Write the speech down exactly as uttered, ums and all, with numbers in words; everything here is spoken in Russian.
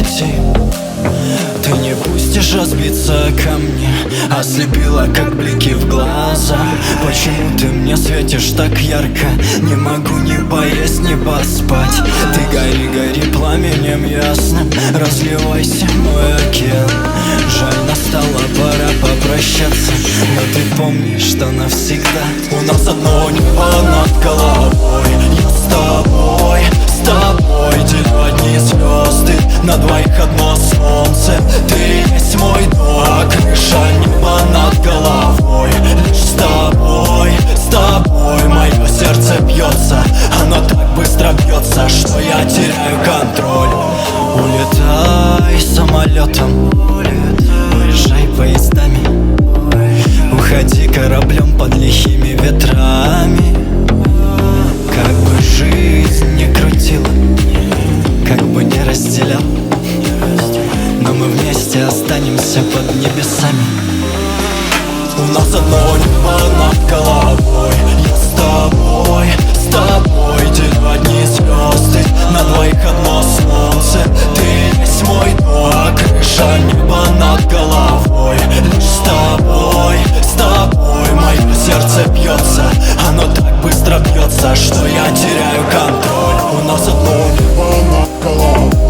пути. Ты не пустишь разбиться ко мне, ослепила, как блики в глаза. Почему ты мне светишь так ярко? Не могу ни поесть, ни поспать. Ты гори, гори пламенем ясным, разливайся, мой океан. Жаль, настала пора попрощаться, но ты помнишь, что навсегда у нас одно небо над головой. Я с тобой, с тобой делю одни звезды, на двоих одно солнце. Ты есть мой дом, а крыша неба над головой. Лишь с тобой, с тобой мое сердце бьется. Оно так быстро бьется, что я теряю контроль. Улетай самолетом, уезжай поездами, уходи кораблем под лихими ветрами. Как бы жизнь не крутила, как бы не разделял, но мы вместе останемся под небесами. У нас одно небо над головой. Я с тобой, с тобой делю одни звезды, на двоих одно солнце. Ты есть мой дом, а крыша неба над головой. Лишь с тобой, с тобой мое сердце бьется. Оно так быстро бьется, что я теряю контроль. У нас одно небо над головой.